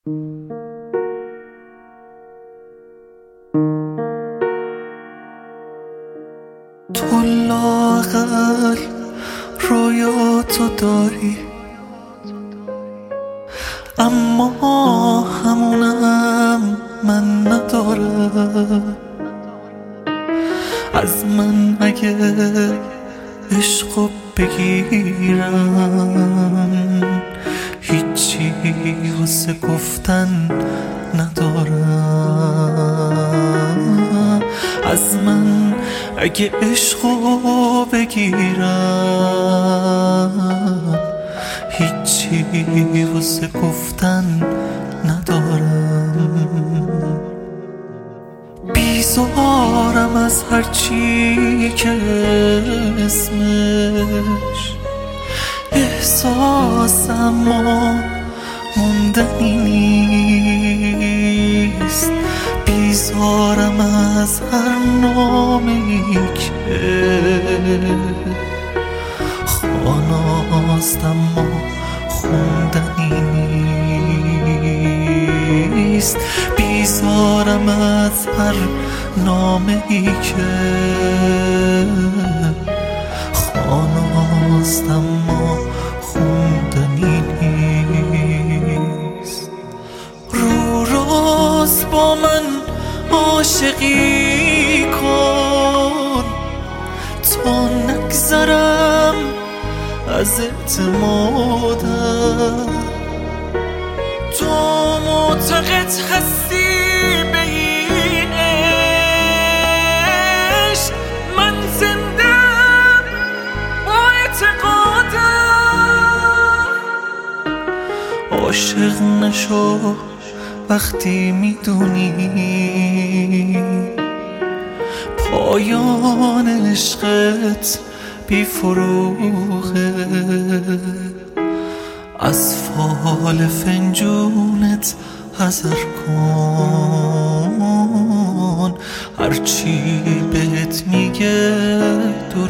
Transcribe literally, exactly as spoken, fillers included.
تو لااقل رویاتو داری، اما همونم من ندارم. از من اگه عشقو بگیرم هیچی واسه گفتن ندارم. از من اگه عشقو بگیرم هیچی واسه گفتن ندارم. بیزارم از هرچی که اسمش احساسم موندنی نیست. بیزارم از هر نامی که خاناست اما خوندنی نیست. بیزارم از هر نامه‌ای که خاناست اما خوندنی نیست. رو راست با من عاشقی کن تا نگذرم از اعتمادم. تو معتقد هستی به این عشق، من زندم با اعتقادم. عاشق نشو وقتی میدونی پایان عشقت بی فروغه. از فال فنجونت حذر کن، هرچی بهت میگه